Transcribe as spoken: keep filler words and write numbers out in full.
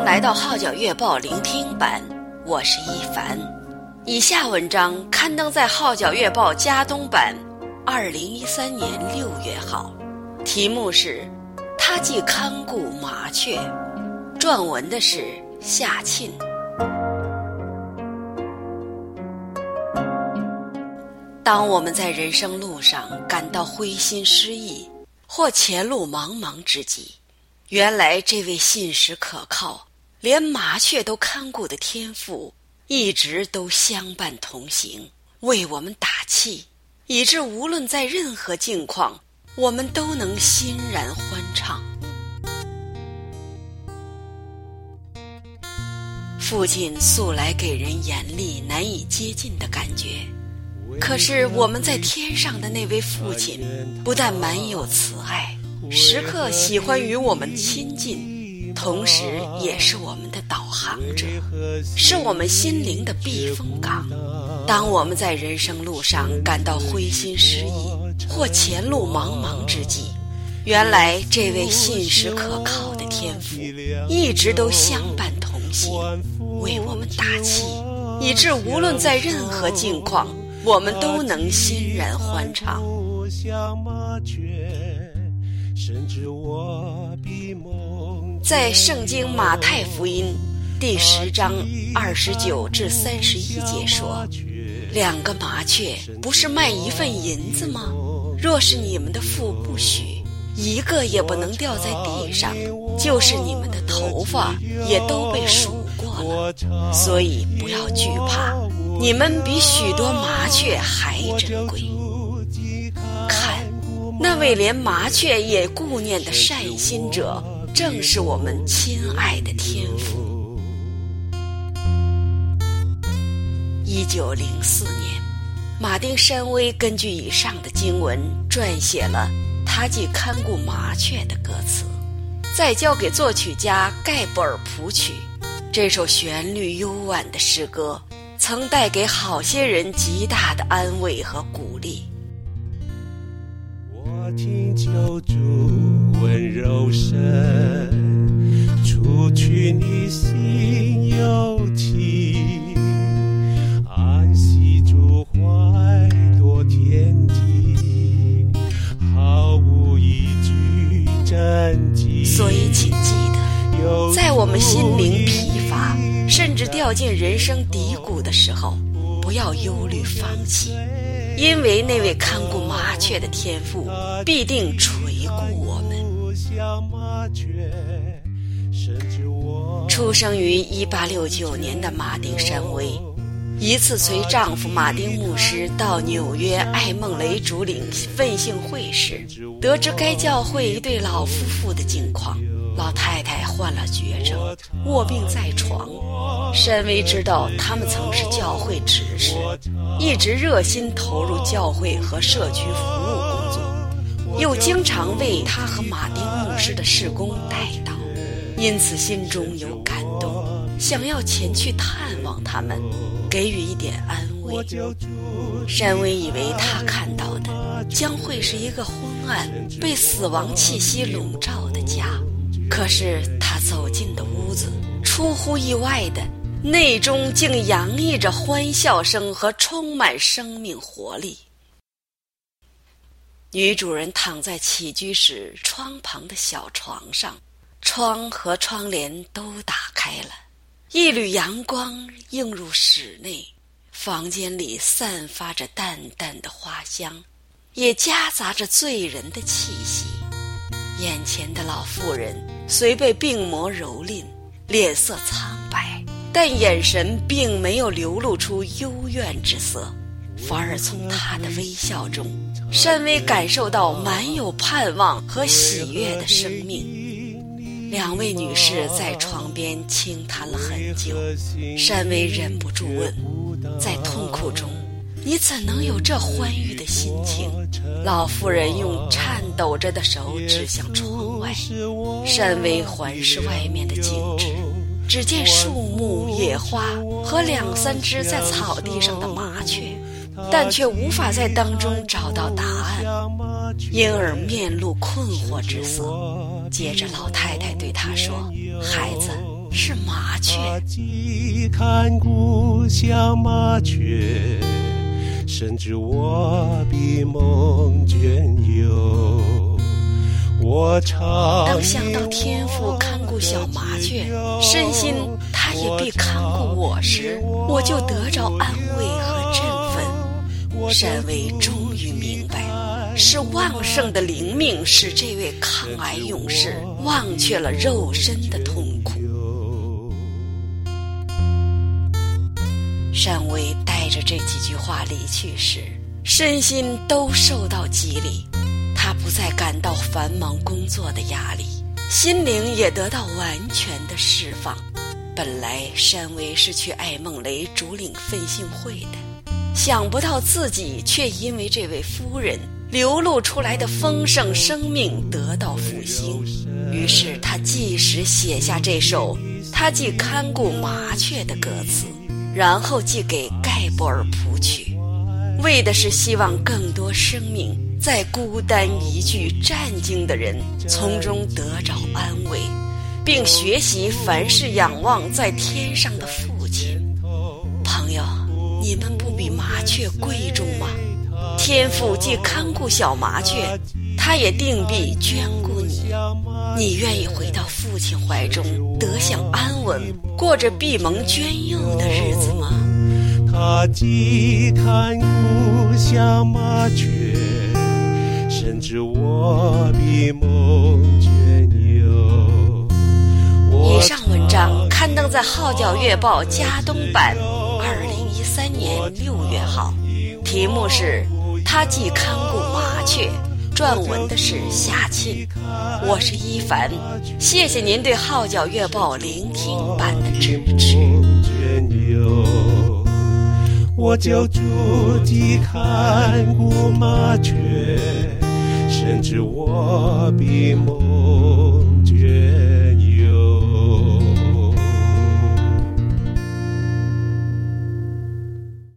迎来到《号角月报》聆听版，我是一凡。以下文章刊登在《号角月报》嘉东版二零一三年六月号，题目是《他既看顾麻雀》，撰文的是夏沁。当我们在人生路上感到灰心失意或前路茫茫之际，原来这位信实可靠，连麻雀都看顾的天父一直都相伴同行，为我们打气，以致无论在任何境况，我们都能欣然欢畅。父亲素来给人严厉难以接近的感觉，可是我们在天上的那位父亲不但满有慈爱，时刻喜欢与我们亲近，同时也是我们的导航者，是我们心灵的避风港。当我们在人生路上感到灰心失意或前路茫茫之际，原来这位信实可靠的天父一直都相伴同行，为我们打气，以致无论在任何境况，我们都能欣然欢畅。在圣经马太福音第十章二十九至三十一节说，两个麻雀不是卖一份银子吗？若是你们的父不许，一个也不能掉在地上，就是你们的头发也都被数过了。所以不要惧怕，你们比许多麻雀还珍贵。看，那位连麻雀也顾念的善心者，正是我们亲爱的天父。一九零四年，马丁山威根据以上的经文撰写了《他既看顾麻雀》的歌词，再交给作曲家盖布尔谱曲。这首旋律幽婉的诗歌曾带给好些人极大的安慰和鼓励。 我听救主温柔声，除去你心忧情，安息主怀多恬静，毫无一句真迹。 所以请记得，在我们心灵疲乏甚至掉进人生低谷的时候，不要忧虑放弃，因为那位看顾麻雀的天父必定垂顾我们。出生于一八六九年的马丁山威，一次随丈夫马丁牧师到纽约艾梦雷主领奋兴会时，得知该教会一对老夫妇的境况。老太太患了绝症，卧病在床。山威知道他们曾是教会执事，一直热心投入教会和社区服务工作，又经常为他和马丁牧师的事工代祷，因此心中有感动，想要前去探望他们，给予一点安慰。山威以为他看到的将会是一个昏暗、被死亡气息笼罩的家，可是他走进的屋子，出乎意外的，内中竟洋溢着欢笑声和充满生命活力。女主人躺在起居室窗旁的小床上，窗和窗帘都打开了，一缕阳光映入室内，房间里散发着淡淡的花香，也夹杂着醉人的气息。眼前的老妇人虽被病魔蹂躏，脸色苍白，但眼神并没有流露出幽怨之色，反而从她的微笑中，山威感受到满有盼望和喜悦的生命。两位女士在床边倾谈了很久，山威忍不住问，在痛苦中你怎能有这欢愉的心情？老妇人用颤抖着的手指向窗外，山威环视外面的景致，只见树木、野花和两三只在草地上的麻雀，但却无法在当中找到答案，因而面露困惑之色。接着老太太对他说，孩子， 是麻雀。 他既看顾小麻雀，深知我比梦倦游。我常当想到天父看顾小麻雀，身心他也必看顾我时，我就得着安慰和振奋。善为终于明白，是旺盛的灵命使这位抗癌勇士忘却了肉身的痛苦。善为带着这几句话离去时，身心都受到激励，他不再感到繁忙工作的压力，心灵也得到完全的释放。本来善为是去爱孟雷主领奋兴会的，想不到自己却因为这位夫人流露出来的丰盛生命得到复兴。于是他即时写下这首他既看顾麻雀的歌词，然后寄给盖博尔谱曲，为的是希望更多生命在孤单一具战惊的人从中得着安慰，并学习凡事仰望在天上的父亲。朋友，你们不比麻雀贵重吗？天父既看顾小麻雀，他也定必眷顾你。你愿意回到父亲怀中，得享安稳，过着闭蒙眷佑的日子吗？ 他既看顾小麻雀，深知我比梦倦游。 以上文章刊登在《号角月报》加东版二零一三年六月号，题目是他既看顾麻雀，撰文的是夏沁。我是一凡，谢谢您对《号角月报》聆听版的支持。 我就住既看顾麻雀，深知我比梦